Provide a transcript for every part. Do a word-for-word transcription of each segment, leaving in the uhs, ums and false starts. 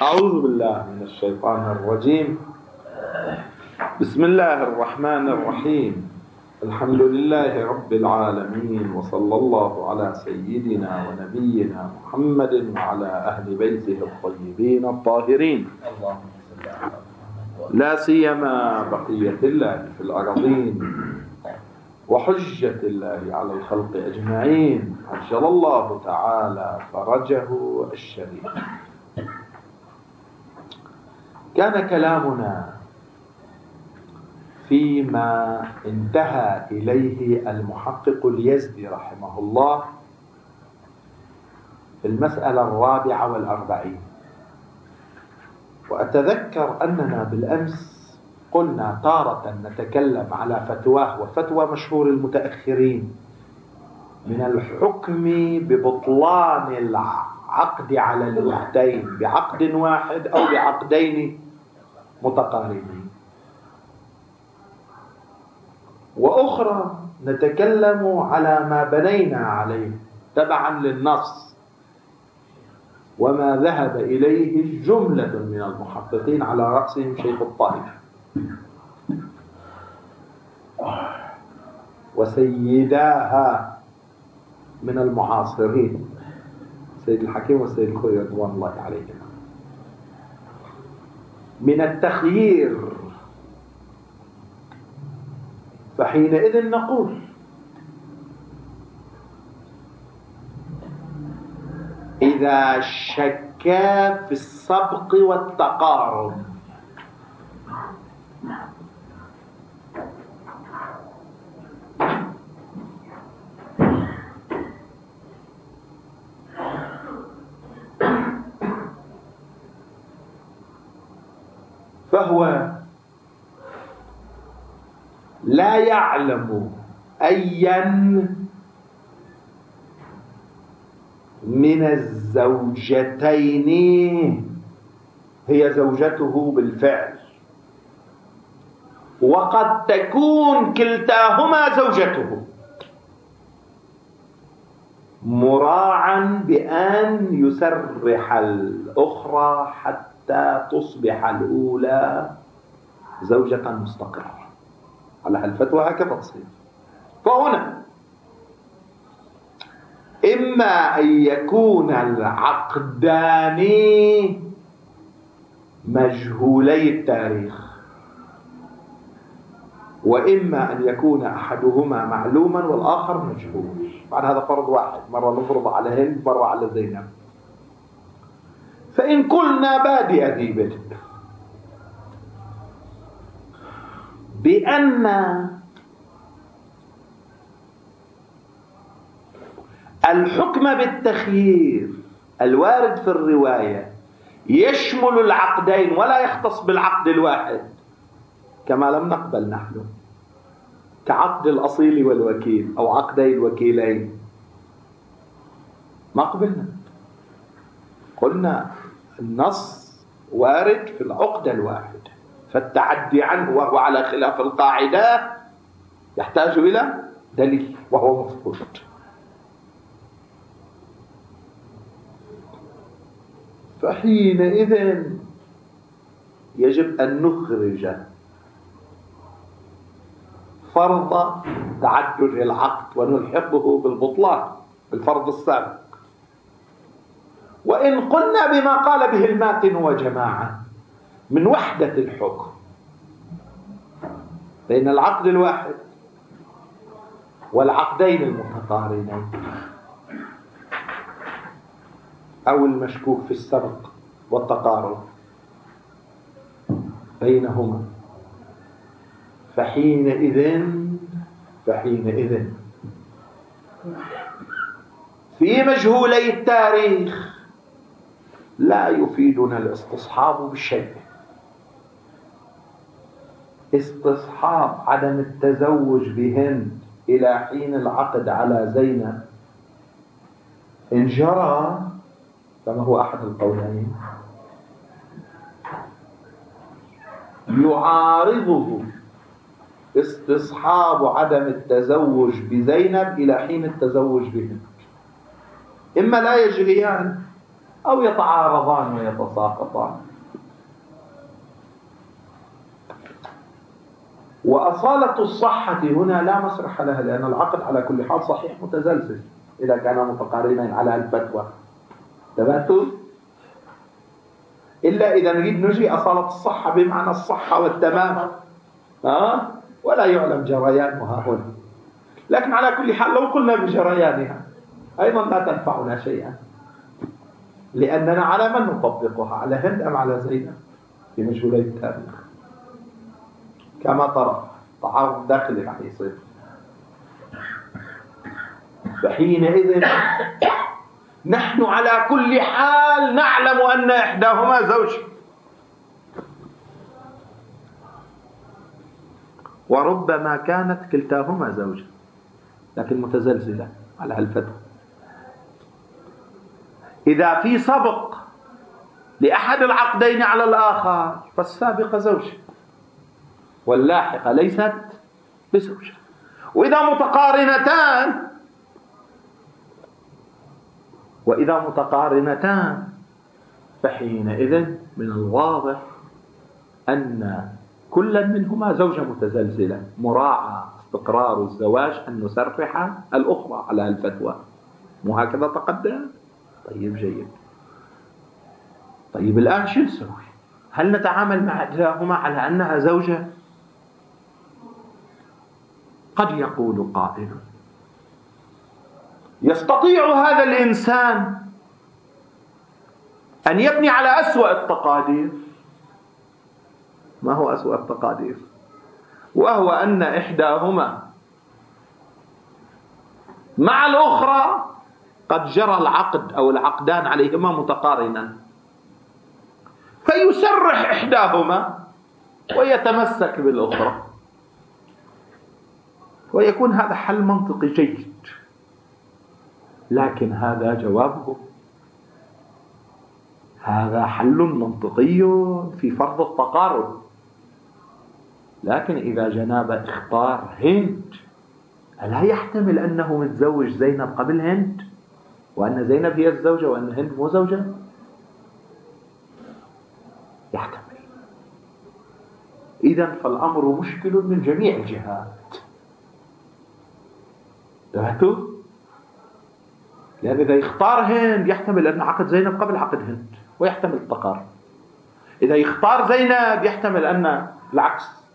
أعوذ بالله من الشيطان الرجيم. بسم الله الرحمن الرحيم. الحمد لله رب العالمين، وصلى الله على سيدنا ونبينا محمد وعلى أهل بيته الطيبين الطاهرين، لا سيما بقية الله في الأرضين وحجة الله على الخلق أجمعين، عجل الله تعالى فرجه الشريف. كان كلامنا فيما انتهى إليه المحقق اليزدي رحمه الله في المسألة الرابعة والأربعين. وأتذكر أننا بالأمس قلنا تارة نتكلم على فتواه، وفتوى مشهور المتأخرين، من الحكم ببطلان العقد على الأختين بعقد واحد أو بعقدين متقاربين، وأخرى نتكلم على ما بنينا عليه تبعا للنص وما ذهب إليه جملة من المحققين على رأسهم شيخ الطائفة وسيداها من المعاصرين سيد الحكيم والسيد الخوي رضوان الله عليهما، من التخيير. فحينئذ نقول إذا شكا في السبق والتقارب فهو لا يعلم أيا من الزوجتين هي زوجته بالفعل، وقد تكون كلتاهما زوجته، مراعا بأن يسرح الأخرى حتى تصبح الأولى زوجة مستقرة. على هالفتوى هكذا تصير. فهنا إما أن يكون العقدان مجهولي التاريخ، وإما أن يكون أحدهما معلوما والآخر مجهول. بعد هذا فرض واحد، مرة نفرض على هند مرة على زينب. فإن قلنا بادئ ذي بدء بأن الحكم بالتخيير الوارد في الرواية يشمل العقدين ولا يختص بالعقد الواحد، كما لم نقبل نحن كعقد الأصيل والوكيل أو عقدي الوكيلين، ما قبلنا. قلنا النص وارد في العقد الواحد، فالتعدي عنه وهو على خلاف القاعدة يحتاج إلى دليل وهو مفقود. فحينئذ يجب أن نخرج فرض تعدد العقد ونلحقه بالبطلان بالفرض السابق. وإن قلنا بما قال به الماتن وجماعة من وحدة الحكم بين العقد الواحد والعقدين المتقارنين أو المشكوك في السبق والتقارب بينهما، فحينئذ فحينئذ في مجهولي التاريخ لا يفيدنا الاستصحاب بالشيء. استصحاب عدم التزوج بهند إلى حين العقد على زينب إن جرى، كما هو أحد القولين، يعارضه استصحاب عدم التزوج بزينب إلى حين التزوج بهند. إما لا يجريان أو يتعارضان ويتساقطان. وأصالة الصحة هنا لا مسرح لها، لأن العقد على كل حال صحيح متزلزل إذا كانا متقارنين على الفتوى، تبعتوا؟ إلا إذا نريد نجي أصالة الصحة بمعنى الصحة والتمام، أه؟ ولا يعلم جريانها هنا. لكن على كل حال لو قلنا بجريانها أيضا لا تنفعنا شيئا، لأننا على من نطبقها؟ على هند أم على زينب في مجهولي التاريخ؟ كما ترى تعارض داخلي راح يصير. فحينئذ نحن على كل حال نعلم أن إحداهما زوج، وربما كانت كلتاهما زوجة لكن متزلزلة على هالفترة. إذا في سبق لأحد العقدين على الآخر فالسابقة زوجة واللاحقة ليست بزوجة. وإذا متقارنتان وإذا متقارنتان فحينئذ من الواضح أن كل منهما زوجة متزلزلة، مراعى استقرار الزواج أن نسرح الأخرى على الفتوى. مو هكذا تقدم؟ طيب جيد. طيب الآن شو نسوي؟ هل نتعامل مع إحداهما على أنها زوجة؟ قد يقول قائل يستطيع هذا الإنسان أن يبني على أسوأ التقادير. ما هو أسوأ التقادير؟ وهو أن إحداهما مع الأخرى قد جرى العقد أو العقدان عليهما متقارنا، فيسرح إحداهما ويتمسك بالأخرى، ويكون هذا حل منطقي جيد. لكن هذا جوابه، هذا حل منطقي في فرض التقارب. لكن إذا جناب اختار هند، ألا يحتمل أنه متزوج زينب قبل هند، وأن زينب هي الزوجة وأن هند مو زوجة؟ يحتمل. إذن فالأمر مشكل من جميع الجهات. انتبهتوا؟ لأن إذا يختار هند يحتمل أن عقد زينب قبل عقد هند ويحتمل التقارب. إذا يختار زينب يحتمل أن العكس.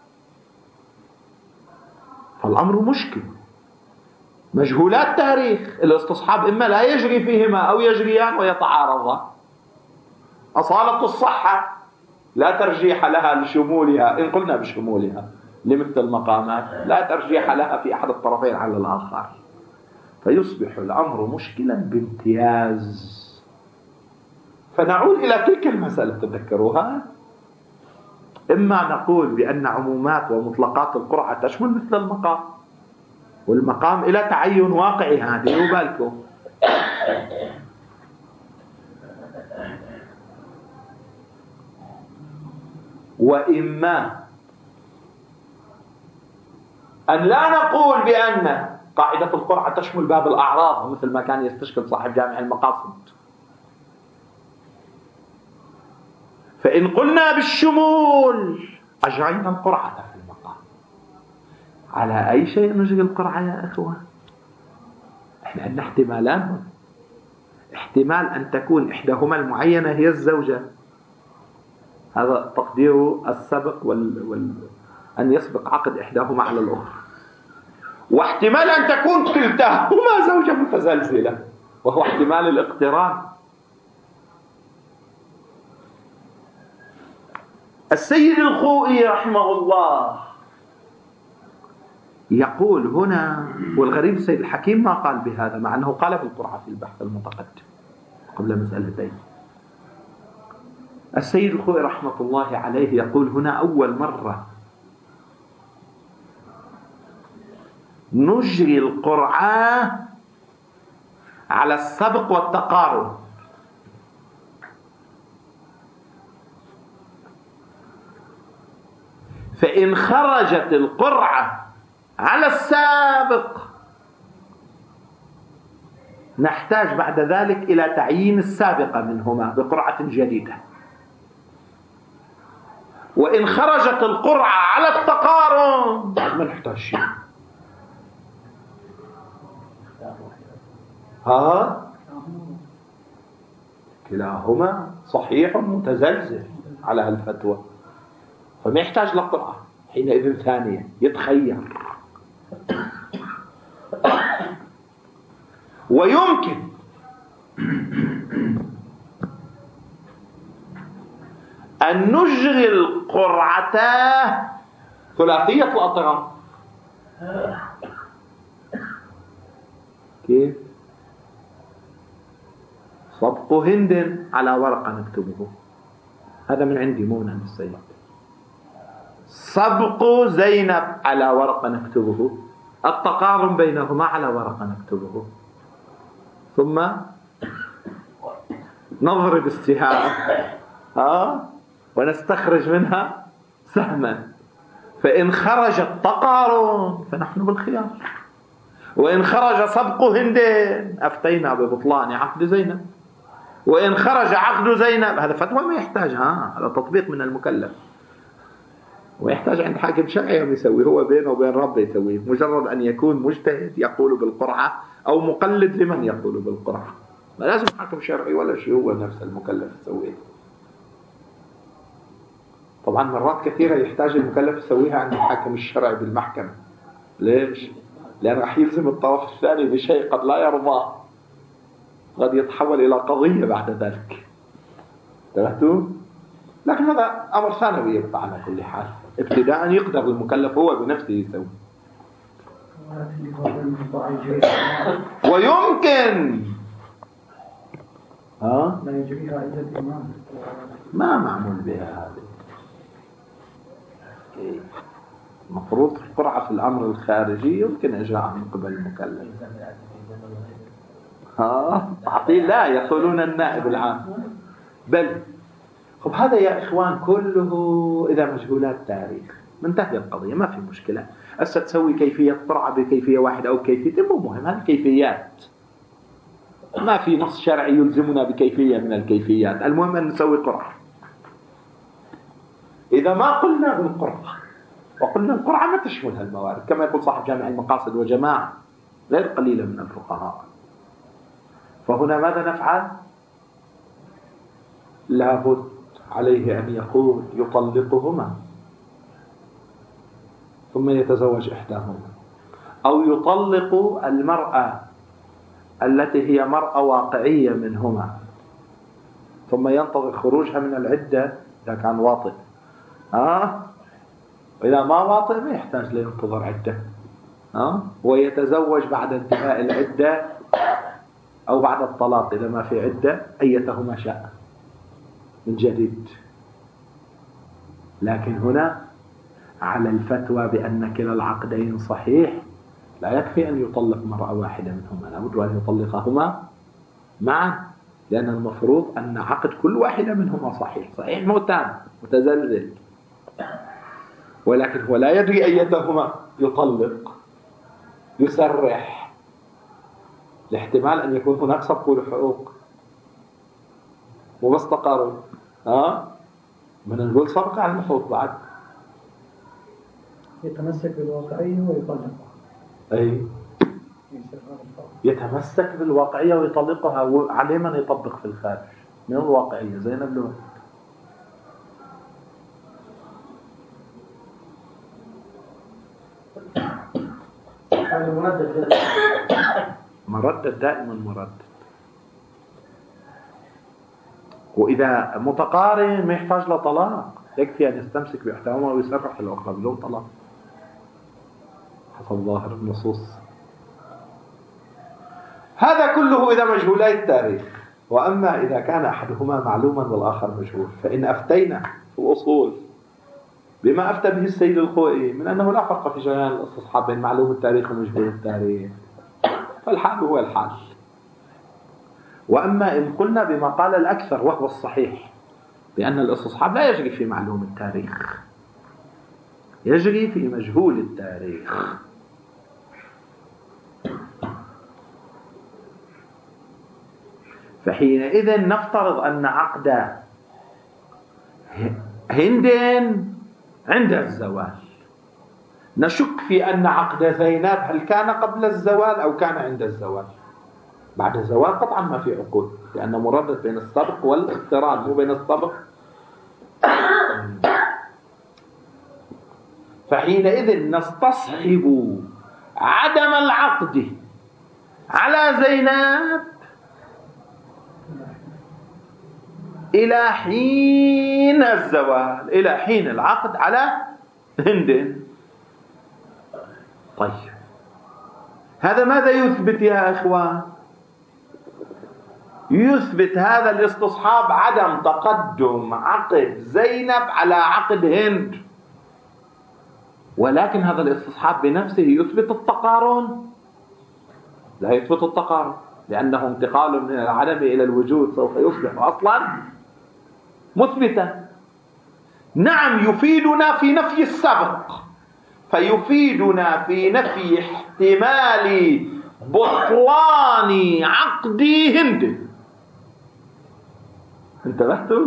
فالأمر مشكل. مجهولات تاريخ الاستصحاب إما لا يجري فيهما أو يجريان ويتعارضان. أصالة الصحة لا ترجيح لها لشمولها، إن قلنا بشمولها لمثل المقامات لا ترجيح لها في أحد الطرفين على الآخر، فيصبح الأمر مشكلا بامتياز. فنعود إلى تلك المسألة تذكروها. إما نقول بأن عمومات ومطلقات القرعة تشمل مثل المقام، والمقام إلى تعين واقعي، هذه بالكم. وإما أن لا نقول بأن قاعدة القرعة تشمل باب الأعراض مثل ما كان يستشكل صاحب جامع المقاصد. فإن قلنا بالشمول أجرينا القرعة في المقام. على أي شيء نجري القرعة يا أخوة؟ إحنا عندنا احتمالان. احتمال أن تكون إحداهما المعينة هي الزوجة، هذا تقدير السبق وال... وال... أن يسبق عقد إحداهما على الأخرى. واحتمال أن تكون كلتاهما زوجة متزلزلة، وهو احتمال الاقتران. السيد الخوئي رحمه الله يقول هنا، والغريب السيد الحكيم ما قال بهذا مع أنه قال بالقرعة في البحث المتقدم قبل مسألتين. السيد الخوئي رحمة الله عليه يقول هنا أول مرة نجري القرعة على السبق والتقارب. فإن خرجت القرعة على السابق نحتاج بعد ذلك إلى تعيين السابقة منهما بقرعة جديدة. وإن خرجت القرعة على التقارن ما نحتاج شيء. ها كلاهما صحيح متزلزل على الفتوى، فما يحتاج لقرعة حينئذ ثانية، يتخير. ويمكن أن نجري القرعة ثلاثية الأطراف. كيف؟ سبق هند على ورقة نكتبه، هذا من عندي مو من عند السيد. سبق زينب على ورقة نكتبه، التقارن بينهما على ورقة نكتبه، ثم نضرب السهام ها ونستخرج منها سهما، فإن خرج التقارن فنحن بالخيار، وإن خرج سبق هند أفتينا ببطلان عقد زينب، وإن خرج عقد زينب هذا فتوى ما يحتاج، ها هذا تطبيق من المكلف، ويحتاج عند حاكم شرعي يسوي، هو بينه وبين ربه يسويه، مجرد أن يكون مجتهد يقول بالقرعة أو مقلد لمن يقول بالقرعة، ما لازم حاكم شرعي ولا شيء، هو نفس المكلف يسويه. طبعا مرات كثيرة يحتاج المكلف يسويها عند الحاكم الشرعي بالمحكمة. ليش؟ لأن راح يلزم الطرف الثاني بشيء قد لا يرضاه، قد يتحول إلى قضية بعد ذلك. انتبهتوا؟ لكن هذا أمر ثانوي يبقى على كل حال، ابتداء يقدر المكلف هو بنفسه يسوي. ويمكن ها لا يجريها إلا الإمام، ما معمول بها هذه. المفروض القرعة في الأمر الخارجي يمكن إجراء من قبل المكلف. ها تعطيل لا يقولون النائب العام بل. خب هذا يا إخوان كله إذا مجهولات تاريخ منتهي القضية، ما في مشكلة. هسه تسوي كيفية قرعة بكيفية واحدة أو بكيفية مو مهم، هذه كيفيات، ما في نص شرعي يلزمنا بكيفية من الكيفيات، المهم أن نسوي قرعة. إذا ما قلنا بالقرعة وقلنا القرعة ما تشملها الموارد، كما يقول صاحب جامع المقاصد وجماعة غير قليلة من الفقهاء، فهنا ماذا نفعل؟ لابد عليه أن يقول يطلقهما ثم يتزوج إحداهما، أو يطلق المرأة التي هي مرأة واقعية منهما ثم ينتظر خروجها من العدة إذا كان واطئ، ها وإذا ما واطئ ما يحتاج لينتظر عدة، ها ويتزوج بعد انتهاء العدة أو بعد الطلاق إذا ما في عدة أيتهما شاء من جديد. لكن هنا على الفتوى بأن كلا العقدين صحيح لا يكفي أن يطلق مرأة واحدة منهما، لابد أن يطلقهما معا، لأن المفروض أن عقد كل واحدة منهما صحيح، صحيح مو تام متزلزل، ولكن هو لا يدري أيتهما يطلق يسرح، لاحتمال أن يكون هناك سبق الحقوق مو بس تقارن، ها من نقول سبق على الحقوق بعد. يتمسك بالواقعية ويطلقها. أي يتمسك بالواقعية ويطلقها، وعليه من يطبق في الخارج من الواقعية زينب له. مردد دائما مردد. وإذا متقارن ما يحتاج لطلاق، يكفي أن يستمسك بإحداهما ويسرح الأخرى بدون طلاق حسب ظاهر النصوص. هذا كله إذا مجهولاي التاريخ. وأما إذا كان أحدهما معلوما والآخر مجهول، فإن أفتينا في الأصول بما أفتى به السيد الخوئي من أنه لا فرق في جريان الاستصحاب بين معلوم التاريخ ومجهول التاريخ، فالحال هو الحال. وأما إن قلنا بما قال الأكثر وهو الصحيح بأن الاستصحاب لا يجري في معلوم التاريخ، يجري في مجهول التاريخ، فحينئذ نفترض أن عقد هند عند الزوال، نشك في أن عقد زينب هل كان قبل الزوال أو كان عند الزوال. بعد الزوال قطعا ما في عقود، لأن مرادة بين السبق والاقتران مو بين السبق. فحينئذ نستصحب عدم العقد على زينب إلى حين الزوال، إلى حين العقد على هند. طيب هذا ماذا يثبت يا إخوان؟ يثبت هذا الاستصحاب عدم تقدم عقد زينب على عقد هند، ولكن هذا الاستصحاب بنفسه يثبت التقارن؟ لا يثبت التقارن، لأنه انتقال من العدم إلى الوجود سوف يصبح أصلا مثبتا. نعم يفيدنا في نفي السبق، فيفيدنا في نفي احتمال بطلان عقد هند. انتبهتوا؟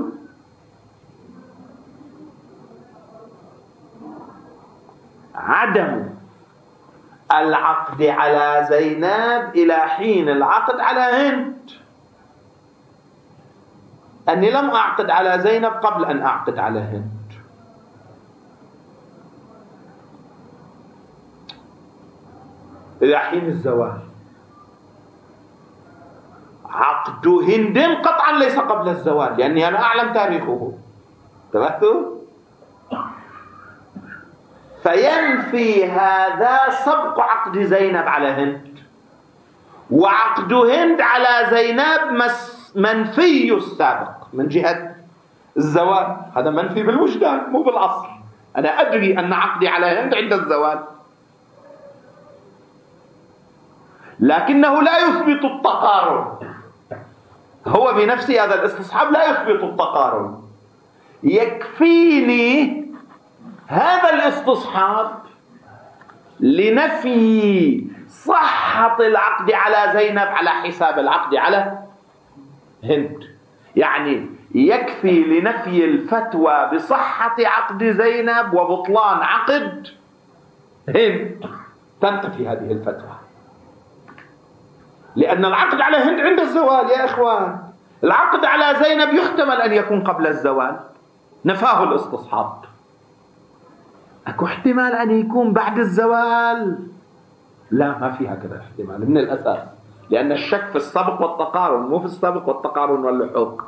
عدم العقد على زينب إلى حين العقد على هند، أني لم أعقد على زينب قبل أن أعقد على هند. إلى حين الزواج. عقد هند قطعا ليس قبل الزواج، لأني أنا أعلم تاريخه. انتبهتوا؟ فينفي هذا سبق عقد زينب على هند، وعقد هند على زينب منفي السابق من جهة الزواج. هذا منفي بالوجدان مو بالأصل. أنا أدري أن عقدي على هند عند الزواج، لكنه لا يثبت التقارن. هو بنفسه هذا الاستصحاب لا يثبت التقارن. يكفيني هذا الاستصحاب لنفي صحة العقد على زينب على حساب العقد على هند. يعني يكفي لنفي الفتوى بصحة عقد زينب وبطلان عقد هند، تنتفي هذه الفتوى، لأن العقد على هند عند الزوال يا إخوان. العقد على زينب يحتمل أن يكون قبل الزوال، نفاه الاستصحاب. أكو احتمال أن يكون بعد الزوال؟ لا، ما في هكذا احتمال من الأساس، لأن الشك في السبق والتقارن مو في السبق والتقارن واللحوق.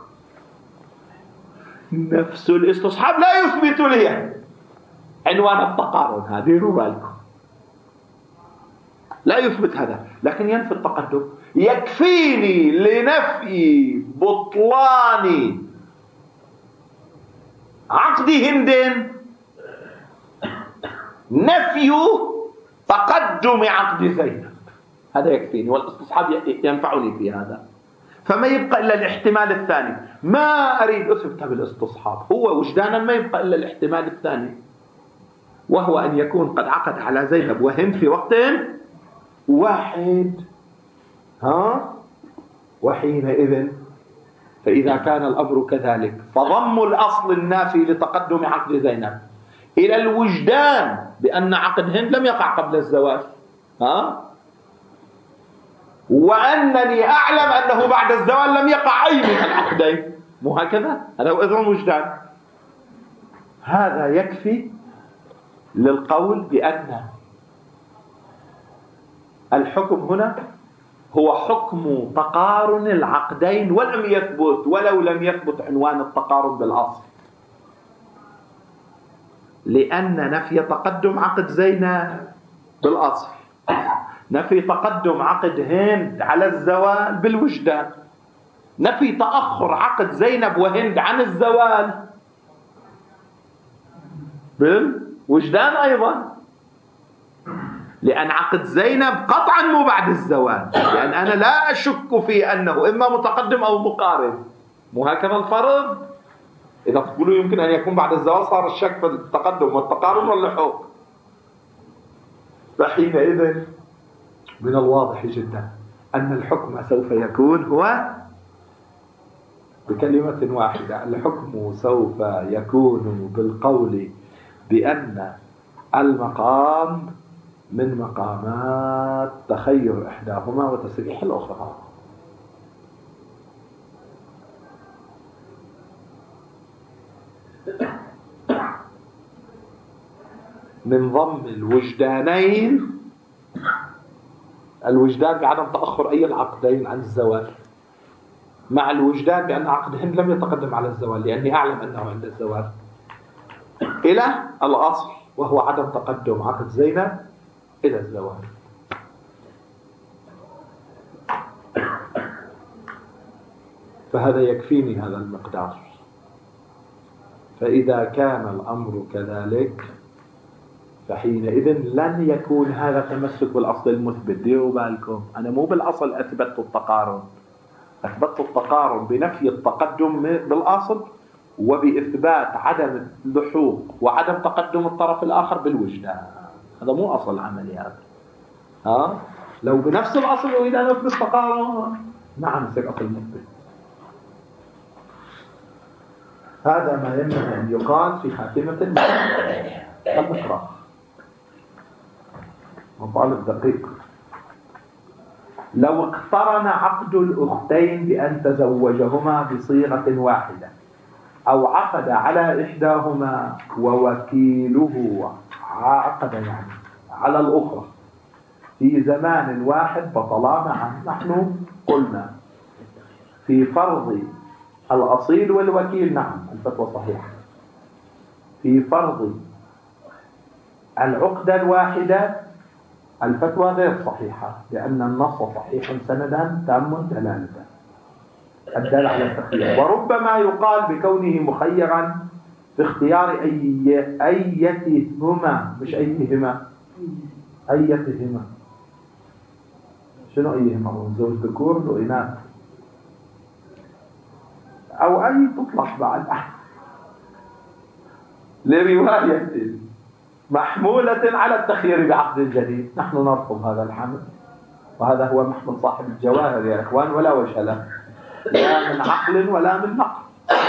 نفس الاستصحاب لا يثبت لي عنوان التقارن، هذه بالكم، لا يثبت هذا، لكن ينفي التقدم. يكفيني لنفي بطلان عقد هند نفي تقدم عقد زينب، هذا يكفيني، والاستصحاب ينفعني في هذا. فما يبقى إلا الاحتمال الثاني، ما أريد أثبت بالاستصحاب، هو وجدانا ما يبقى إلا الاحتمال الثاني، وهو أن يكون قد عقد على زينب وهند في وقت واحد. ها؟ وحينئذ فإذا كان الأمر كذلك فضم الأصل النافي لتقدم عقد زينب إلى الوجدان بأن عقد هند لم يقع قبل الزواج، ها؟ وأنني أعلم أنه بعد الزواج لم يقع أي من العقدين، مو هكذا؟ هذا هو إذن الوجدان. هذا يكفي للقول بأن الحكم هنا هو حكم تقارن العقدين، ولم يثبت ولو لم يثبت عنوان التقارن بالأصل، لأن نفي تقدم عقد زينب بالأصل، نفي تقدم عقد هند على الزوال بالوجدان، نفي تأخر عقد زينب وهند عن الزوال بالوجدان أيضا، لأن عقد زينب قطعا مو بعد الزوال، لأن أنا لا أشك في أنه إما متقدم أو مقارن، مو هكذا الفرض؟ إذا تقولوا يمكن أن يكون بعد الزوال صار الشك في التقدم والتقارن واللحوق. فحينئذ من الواضح جدا أن الحكم سوف يكون هو بكلمة واحدة: الحكم سوف يكون بالقول بأن المقام من مقامات تخير إحداهما وتسريح الأخرى. من ضم الوجدانين، الوجدان بعدم تأخر أي العقدين عن الزوال، مع الوجدان بأن عقدهن لم يتقدم على الزوال لأني أعلم أنه عند الزوال، إلى الأصل وهو عدم تقدم عقد زينب إلى الزوال. فهذا يكفيني هذا المقدار. فإذا كان الأمر كذلك فحينئذ لن يكون هذا تمسك بالأصل المثبت. ديروا بالكم، أنا مو بالأصل أثبت التقارن، أثبت التقارن بنفي التقدم بالأصل وبإثبات عدم اللحوق وعدم تقدم الطرف الآخر بالوجدان. هذا مو أصل عملي هذا. ها؟ لو بنفس الأصل وإذا نثبت التقارن نعم يصير أصل مثبت. هذا ما ينبغي أن يقال في خاتمة المقرأ. مطالب دقيق. لو اقترن عقد الأختين بأن تزوجهما بصيغة واحدة، أو عقد على إحداهما ووكيله عقد يعني على الأخرى في زمان واحد بطلا معا، نحن قلنا في فرض الأصيل والوكيل نعم الفتوى صحيحة. في فرض العقدة الواحدة الفتوى غير صحيحة، لأن النص صحيح سندا تام دلالة الدال على التخيير. وربما يقال بكونه مخيرا في اختيار أي أيتهما، مش أيتهما أيتهما شنو أيهما؟ زوج ذكور وإناث أو أي تطلق بعد لرواية محمولة على التخيير بعقد جديد. نحن نرفض هذا الحمل، وهذا هو محمل صاحب الجواهر يا إخوان، ولا وجه له لا من عقل ولا من نقل.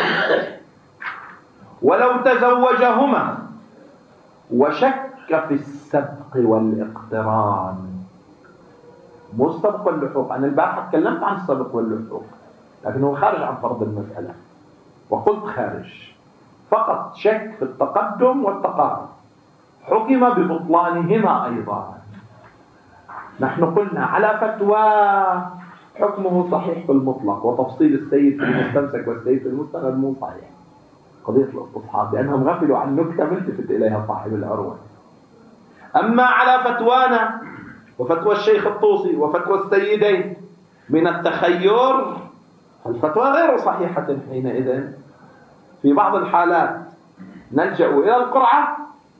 ولو تزوجهما وشك في السبق والاقتران، مو السبق واللحوق، أنا البارحة تكلمت عن السبق واللحوق لكنه خارج عن فرض المسألة، وقلت خارج فقط شك في التقدم والتقارب، حكم ببطلانهما أيضا. نحن قلنا على فتوى حكمه صحيح في المطلق، وتفصيل السيد في المستمسك والسيد في المستند مو صحيح، قضية الاستصحاب، لأنهم غفلوا عن نكتة ملتفت إليها صاحب العروة. أما على فتوانا وفتوى الشيخ الطوسي وفتوى السيدين من التخير، الفتوى غير صحيحة حينئذ. في بعض الحالات نلجأ إلى القرعة،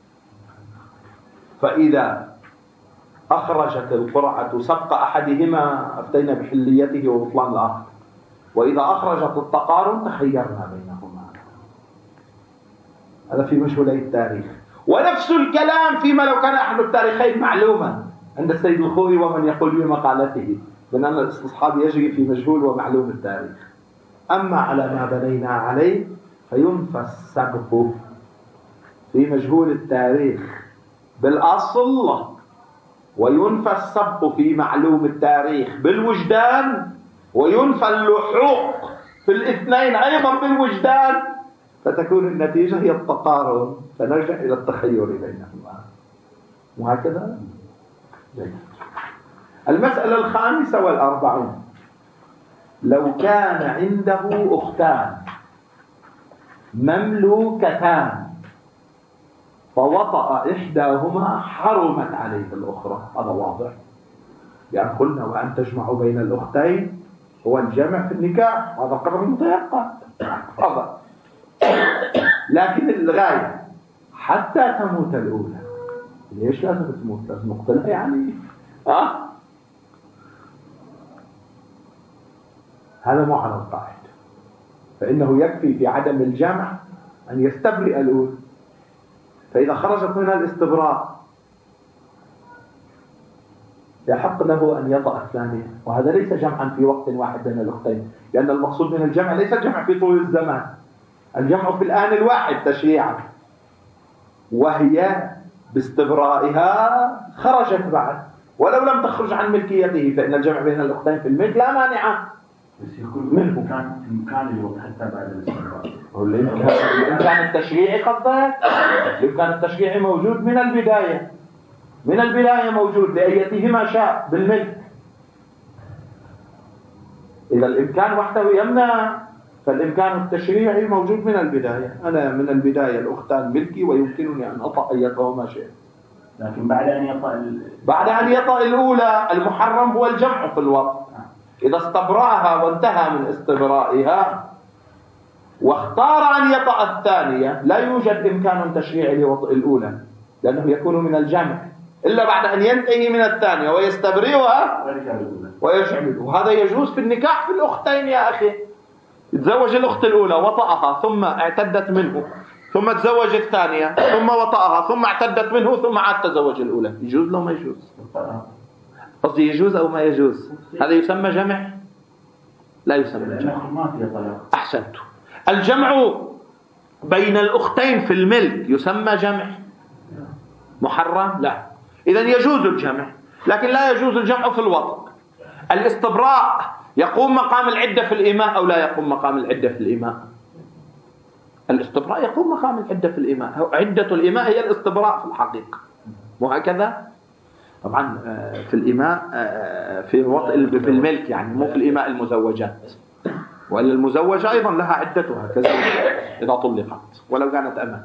فإذا أخرجت القرعة سبق أحدهما أفتينا بحليته وبطلان الآخر، وإذا أخرجت التقارن تخيرنا بينهما. هذا في مجهولي التاريخ. ونفس الكلام فيما لو كان أحد التاريخين معلوما عند السيد الخوي ومن يقول بمقالته من أن الاستصحاب يجري في مجهول ومعلوم التاريخ. أما على ما بنينا عليه فينفى السبق في مجهول التاريخ بالأصل، وينفى السبق في معلوم التاريخ بالوجدان، وينفى اللحوق في الاثنين أيضا بالوجدان، فتكون النتيجة هي التقارن، فنرجع إلى التخير بينهما، وهكذا. المسألة الخامسة والأربعون: لو كان عنده أختان مملوكتان فوطأ إحداهما حرمت عليه الأخرى. هذا واضح، يعني قلنا وأن تجمعوا بين الأختين هو الجمع في النكاح، وهذا قدر متيقن هذا. لكن الغاية حتى تموت الأولى. ليش لازم تموت؟ لازم نقتلها يعني ها؟ هذا مو على القاعدة، فإنه يكفي في عدم الجمع أن يستبرئ الأولى، فإذا خرجت منها الاستبراء يحق له أن يطأ الثانية، وهذا ليس جمعا في وقت واحد بين الأختين، لأن المقصود من الجمع ليس الجمع في طول الزمان، الجمع في الآن الواحد تشريعا، وهي باستبرائها خرجت بعد، ولو لم تخرج عن ملكيته فإن الجمع بين الأختين في الملك لا مانع منه. كان إمكان الوقت حتى بعد الاستبراء. الإمكان التشريعي قصدك؟ الإمكان التشريعي موجود من البداية، من البداية موجود لأيتهما شاء بالملك. إذا الإمكان وحده يمنع، فالإمكان التشريعي موجود من البداية. أنا من البداية الأختان ملكي ويمكنني أن أطأ أيتهما شيء. لكن بعد أن يطأ ال... بعد أن يطأ الأولى المحرم هو الجمع في الوقت. إذا استبرأها وانتهى من استبرائها واختار أن يطأ الثانية لا يوجد إمكان تشريعي لوطئ الأولى، لأنه يكون من الجمع إلا بعد أن ينتهي من الثانية ويستبرئها ويرجع له. وهذا يجوز في النكاح في الأختين يا أخي. تزوج الأخت الأولى وطأها ثم اعتدت منه، ثم تزوج الثانية ثم وطأها ثم اعتدت منه ثم عاد تزوج الأولى، يجوز لو ما يجوز؟ قصدي يجوز أو ما يجوز؟ هذا يسمى جمع؟ لا يسمى جمع. أحسنت. الجمع بين الأختين في الملك يسمى جمع محرم؟ لا. إذن يجوز الجمع، لكن لا يجوز الجمع في الوطء. الاستبراء يقوم مقام العدة في الإيماء أو لا يقوم مقام العدة في الإيماء؟ الاستبراء يقوم مقام العدة في الإيماء. عدة الإيماء هي الاستبراء في الحقيقة، وهكذا طبعا في الإيماء في وطء في الملك، يعني مو في الإيماء المزوجات، وإلا المزوجة أيضا لها عدتها كذا إذا طلقت ولو كانت أمان.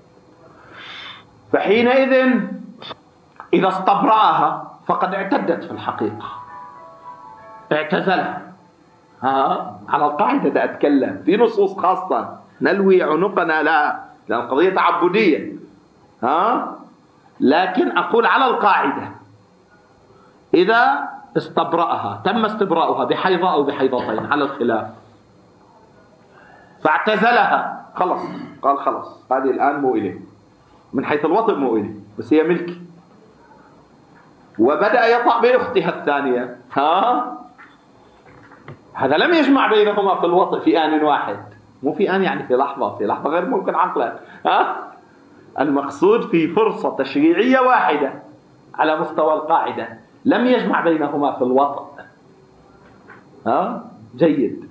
فحينئذ إذا استبرأها فقد اعتدت في الحقيقة، اعتزلها. ها على القاعدة ده أتكلم في نصوص خاصة نلوي عنقنا لا، لأن القضية تعبدية. ها لكن أقول على القاعدة إذا استبرأها تم استبراؤها بحيضة أو بحيضتين على الخلاف، فاعتزلها خلص، قال خلص هذه الآن مو إليه، من حيث الوطء مو إليه بس هي ملكي، وبدأ يطأ بأختها الثانية. ها هذا لم يجمع بينهما في الوطء في آن واحد، مو في آن يعني في لحظة، في لحظة غير ممكن عقلا. ها المقصود في فرصة تشريعية واحدة على مستوى القاعدة لم يجمع بينهما في الوطء. ها جيد،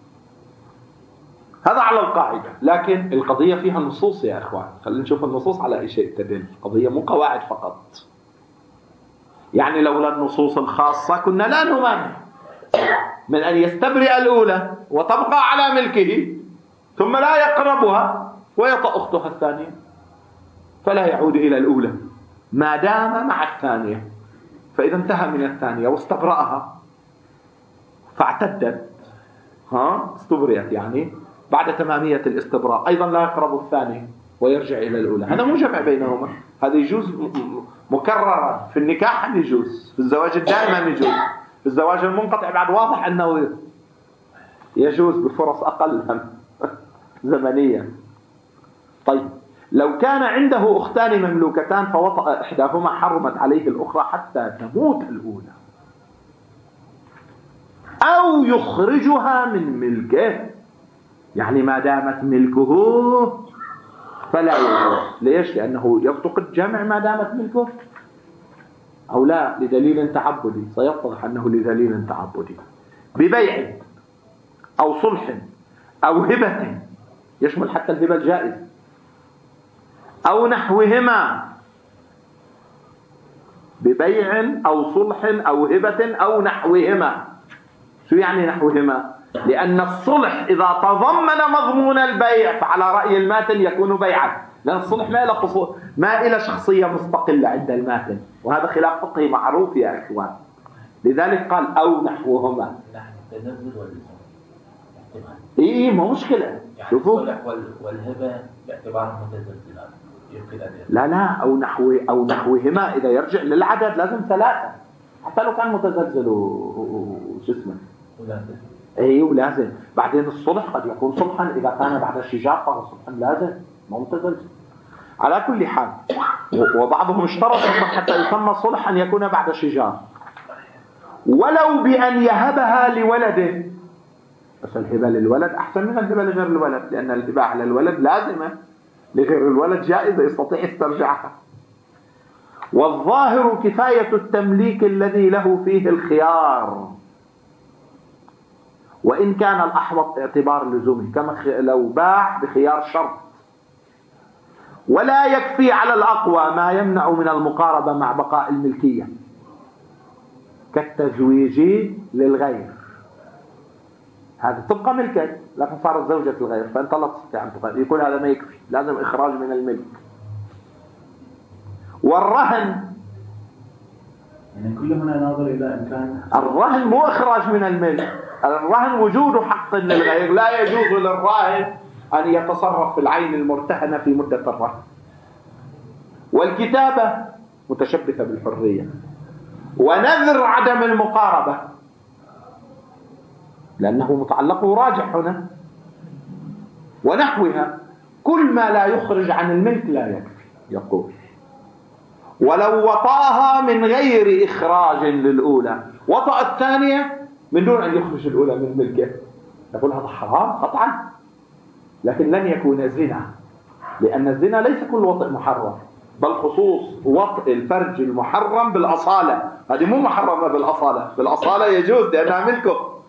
هذا على القاعدة. لكن القضية فيها نصوص يا أخوان، خلينا نشوف النصوص على أي شيء تدل. القضية مو قواعد فقط، يعني لولا النصوص الخاصة كنا لا نمانع من أن يستبرئ الأولى وتبقى على ملكه ثم لا يقربها ويطأ أختها الثانية، فلا يعود إلى الأولى ما دام مع الثانية. فإذا انتهى من الثانية واستبرأها فاعتدت، ها استبرئت يعني بعد تمامية الاستبراء، أيضا لا يقرب الثاني ويرجع إلى الأولى. هذا مو جمع بينهما، هذا يجوز مكررا في النكاح، يجوز في الزواج الدائم، يجوز في الزواج المنقطع بعد واضح أنه يجوز بفرص أقل زمنية. طيب لو كان عنده أختان مملوكتان فوطأ إحداهما حرمت عليه الأخرى حتى تموت الأولى أو يخرجها من ملكه، يعني ما دامت ملكه فلا يجوز. ليش؟ لأنه يصدق الجمع ما دامت ملكه أو لا، لدليل تعبدي، سيتضح أنه لدليل تعبدي ببيع أو صلح أو هبة، يشمل حتى الهبة الجائزة، أو نحوهما، ببيع أو صلح أو هبة أو نحوهما. شو يعني نحوهما؟ لأن الصلح إذا تضمن مضمون البيع فعلى رأي الماتن يكون بيعا، لأن الصلح ما إلى قصور، ما إلى شخصية مستقلة عند الماتن، وهذا خلاف فقهي معروف يا إخوان. لذلك قال أو نحوهما. إيه ما مشكلة. يعني الصلح والهبة باعتبارهم متزلزلات يمكن أن لا لا أو نحو أو نحوهما إذا يرجع للعدد لازم ثلاثة، حتى لو كان متزلزل وش اسمه ولازم. اي ولازم. بعدين الصلح قد يكون صلحا اذا كان بعد الشجار فهو صلحا لازم ما متزلزل. على كل حال وبعضهم اشترط حتى يسمى صلح ان يكون بعد شجار، ولو بأن يهبها لولده. بس الهبة للولد أحسن من الهبة لغير الولد، لأن الهبة على الولد لازمة، لغير الولد جائزة يستطيع استرجعها. والظاهر كفاية التمليك الذي له فيه الخيار، وإن كان الأحوط اعتبار لزومه، كما لو باع بخيار شرط. ولا يكفي على الأقوى ما يمنع من المقاربة مع بقاء الملكية، كالتزويج للغير. هذا تبقى ملكك لكن صارت زوجة الغير، فأنت لا تستطيع أن تقارب، يقول هذا ما يكفي، لازم إخراج من الملك. والرهن، يعني كل هنا ناظر إلى إمكان الرهن مو إخراج من الملك، الرهن وجود حق للغير، لا يجوز للراهن أن يتصرف في العين المرتهنة في مدة الرهن. والكتابة متشبثة بالحرية. ونذر عدم المقاربة لأنه متعلقه راجح هنا. ونحوها، كل ما لا يخرج عن الملك لا يكفي. يقول ولو وطأها من غير إخراج للأولى، وطأ الثانية من دون أن يخرج الأولى من ملكه، يقول هذا حرام قطعا، لكن لن يكون زنا، لأن الزنا ليس كل وطئ محرم، بل خصوص وطئ الفرج المحرم بالأصالة. هذه مو محرمة بالأصالة، بالأصالة يجوز لأنها ملكه،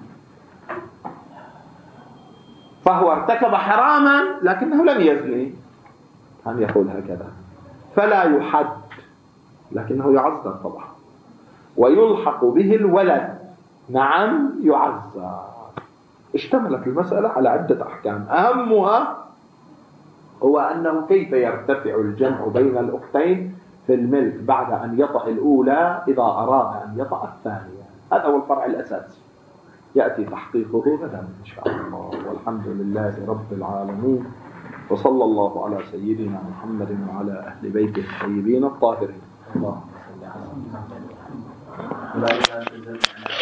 فهو ارتكب حراما لكنه لم يزني، هم يقول هكذا. فلا يحد لكنه يعذر طبعا. ويلحق به الولد، نعم يعذر. اشتملت المسألة على عدة أحكام، أهمها هو أنه كيف يرتفع الجمع بين الأختين في الملك بعد أن يطأ الأولى إذا أراد أن يطأ الثانية. هذا هو الفرع الأساسي، يأتي تحقيقه غدا إن شاء الله. والحمد لله رب العالمين، وصلى الله على سيدنا محمد وعلى أهل بيته الطيبين الطاهرين. اللهم صل على محمد.